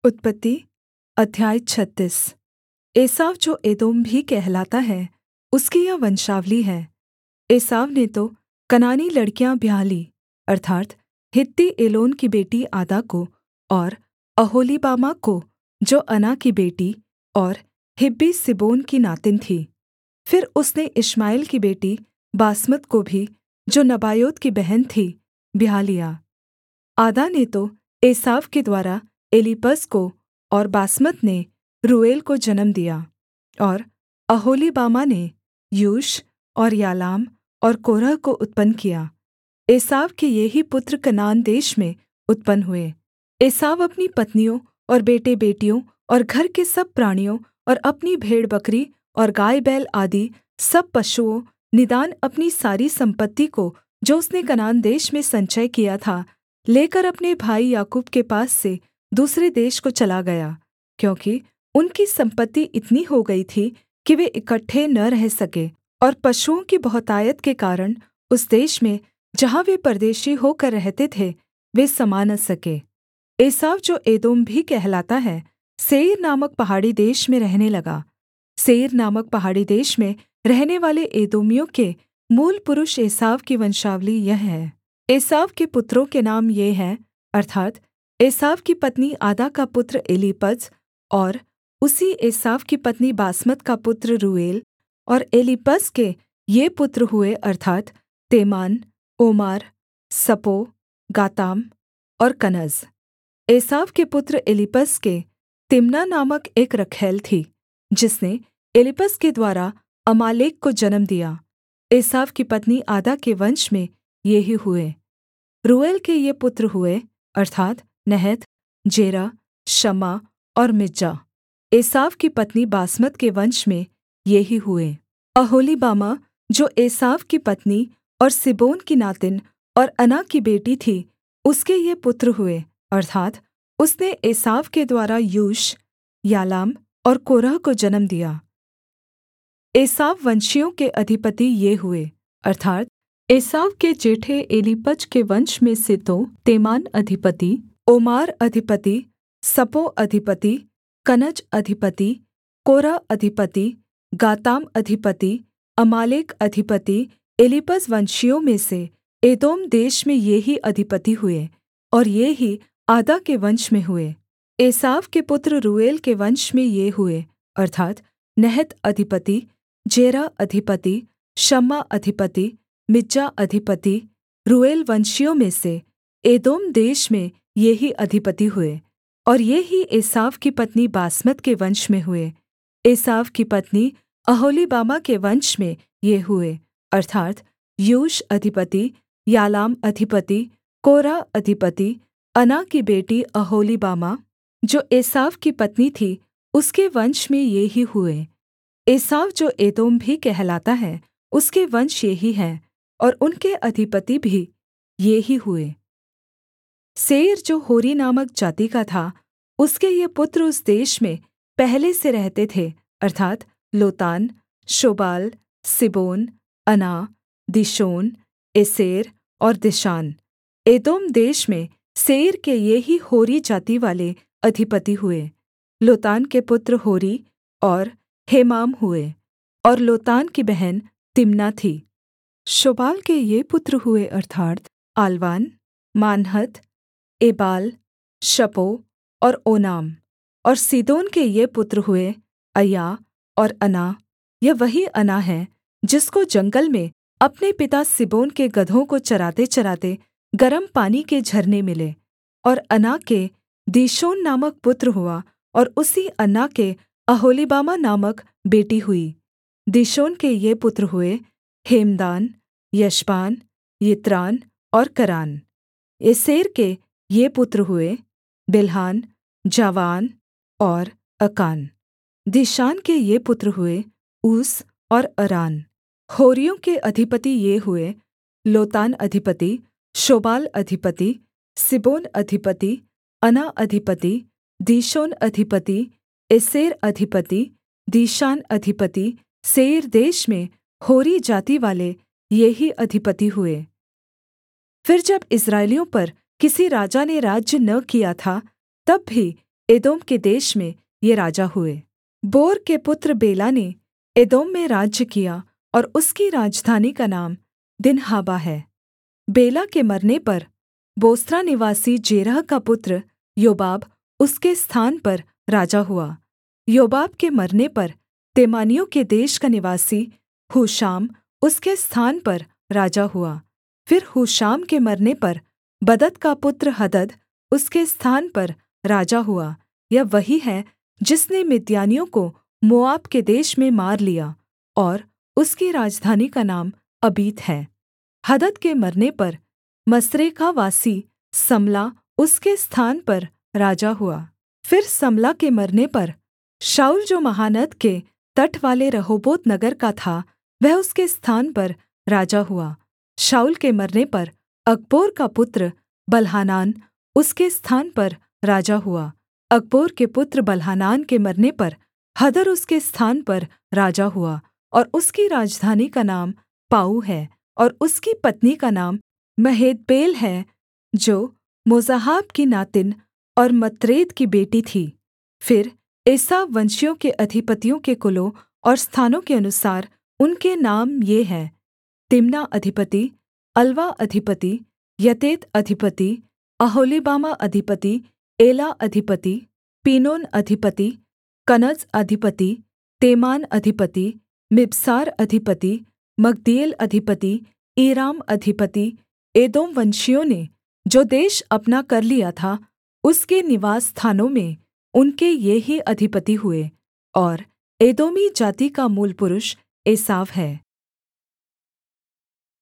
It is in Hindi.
उत्पत्ति अध्याय 36। एसाव जो एदोम भी कहलाता है, उसकी यह वंशावली है। एसाव ने तो कनानी लड़कियाँ ब्याह लीं, अर्थात् हित्ती एलोन की बेटी आदा को और ओहोलीबामा को, जो अना की बेटी और हिब्बी सिबोन की नातिन थी। फिर उसने इश्माएल की बेटी बासमत को भी, जो नबायोत की बहन थी, ब्याह लिया। आदा ने तो एसाव के द्वारा एलीपज को और बासमत ने रूएल को जन्म दिया। और ओहोलीबामा ने यूश और यालाम और कोरह को उत्पन्न किया। एसाव के ये ही पुत्र कनान देश में उत्पन्न हुए। एसाव अपनी पत्नियों और बेटे-बेटियों और घर के सब प्राणियों और अपनी भेड़बकरी और गाय-बैल आदि सब पशुओं, निदान अपनी सारी सम्पत्ति को, जो उसने कनान देश में संचय किया था, लेकर अपने भाई याकूब के पास से दूसरे देश को चला गया, क्योंकि उनकी सम्पत्ति इतनी हो गई थी कि वे इकट्ठे न रह सके, और पशुओं की बहुतायत के कारण उस देश में, जहाँ वे परदेशी होकर रहते थे, वे समा न सके। एसाव जो एदोम भी कहलाता है, सेईर नामक पहाड़ी देश में रहने लगा। सेईर नामक पहाड़ी देश में रहने वाले एदोमियों के मूल पुरुष एसाव की वंशावली यह है। एसाव के पुत्रों के नाम ये हैं, अर्थात् एसाव की पत्नी आदा का पुत्र एलीपज, और उसी एसाव की पत्नी बासमत का पुत्र रूएल। और एलीपज के ये पुत्र हुए, अर्थात् तेमान, ओमार, सपो, गाताम और कनज। एसाव के पुत्र एलीपज के तिम्ना नामक एक रखैल थी, जिसने एलीपज के द्वारा अमालेक को जन्म दिया। एसाव की पत्नी आदा के वंश में ये ही हुए। रूएल के ये पुत्र हुए, अर्थात् नहत, जेरह, शम्मा और मिज्जा। एसाव की पत्नी बासमत के वंश में ये ही हुए। ओहोलीबामा जो एसाव की पत्नी और सिबोन की नातिन और अना की बेटी थी, उसके ये पुत्र हुए, अर्थात् उसने एसाव के द्वारा यूश, यालाम और कोरह को जन्म दिया। एसाव वंशियों के अधिपति ये हुए, अर्थात् एसाव के जेठे एलीपज के वंश में से तो तेमान अधिपति, ओमार अधिपति, सपो अधिपति, कनज अधिपति, कोरह अधिपति, गाताम अधिपति, अमालेक अधिपति, एलीपज वंशियों में से एदोम देश में ये ही अधिपति हुए, और ये ही आदा के वंश में हुए। एसाव के पुत्र रूएल के वंश में ये हुए, अर्थात् नहत अधिपति, जेरह अधिपति, शम्मा अधिपति, मिज्जा अधिपति। रूएल वंशियों में से एदोम देश में ये ही अधिपति हुए, और ये ही एसाव की पत्नी बासमत के वंश में हुए। एसाव की पत्नी ओहोलीबामा के वंश में ये हुए, अर्थात् यूश अधिपति, यालाम अधिपति, कोरह अधिपति, अना की बेटी ओहोलीबामा, जो एसाव की पत्नी थी, उसके वंश में ये ही हुए। एसाव जो एदोम भी कहलाता है, उसके वंश ये ही हैं, और उनके अधिपति भी ये ही हुए। सेईर जो होरी नामक जाति का था, उसके ये पुत्र उस देश में पहले से रहते थे, अर्थात् लोतान, शोबाल, सिबोन, अना, दिशोन, एसेर और दिशान। एदोम देश में सेईर के ये ही होरी जाति वाले अधिपति हुए। लोतान के पुत्र होरी और हेमाम हुए, और लोतान की बहन तिम्ना थी। शोबाल के ये पुत्र हुए, अर्थात् आलवान, मानहत, एबाल, शपो और ओनाम। और सीदोन के ये पुत्र हुए, अय्या और अना। यह वही अना है जिसको जंगल में अपने पिता सिबोन के गदहों को चराते-चराते गर्म पानी के झरने मिले। और अना के दीशोन नामक पुत्र हुआ, और उसी अना के ओहोलीबामा नामक बेटी हुई। दीशोन के ये पुत्र हुए, हेमदान, यशबान, यित्रान और करान। एसेर के ये पुत्र हुए, बिल्हान, जावान और अकान। दीशान के ये पुत्र हुए, ऊस और अरान। होरियों के अधिपति ये हुए, लोतान अधिपति, शोबाल अधिपति, सिबोन अधिपति, अना अधिपति, दीशोन अधिपति, एसेर अधिपति, दीशान अधिपति। सेईर देश में होरी जाति वाले ये ही अधिपति हुए। फिर जब इस्राएलियों पर किसी राजा ने राज्य न किया था, तब भी एदोम के देश में ये राजा हुए। बोर के पुत्र बेला ने एदोम में राज्य किया और उसकी राजधानी का नाम दिन्हाबा है। बेला के मरने पर बोस्रा निवासी जेरह का पुत्र योबाब उसके स्थान पर राजा हुआ। योबाब के मरने पर तेमानियों के देश का निवासी हूशाम उसके स्थान पर राजा हुआ। फिर हूशाम के मरने पर बदद का पुत्र हदद उसके स्थान पर राजा हुआ। यह वही है जिसने मिद्यानियों को मोआब के देश में मार लिया, और उसकी राजधानी का नाम अबीत है। हदद के मरने पर मस्रेकावासी सम्ला उसके स्थान पर राजा हुआ। फिर सम्ला के मरने पर शाऊल जो महानद के तट वाले रहोबोत नगर का था, वह उसके स्थान पर राजा हुआ। शाऊल के मरने पर अकबोर का पुत्र बल्हानान उसके स्थान पर राजा हुआ। अकबोर के पुत्र बल्हानान के मरने पर हदर उसके स्थान पर राजा हुआ, और उसकी राजधानी का नाम पाऊ है, और उसकी पत्नी का नाम महेदबेल है, जो मोजाहाब की नातिन और मत्रेद की बेटी थी। फिर एसाव वंशियों के अधिपतियों के कुलों और स्थानों के अनुसार उनके नाम ये हैं: तिम्ना अधिपति, अलवा अधिपति, यतेत अधिपति, अहोलीबामा अधिपति, एला अधिपति, पीनोन अधिपति, कनज अधिपति, तेमान अधिपति, मिबसार अधिपति, मग्दीएल अधिपति, ईराम अधिपति। एदोम वंशियों ने जो देश अपना कर लिया था, उसके निवास स्थानों में उनके ये ही अधिपति हुए। और एदोमी जाति का मूलपुरुष एसाव है।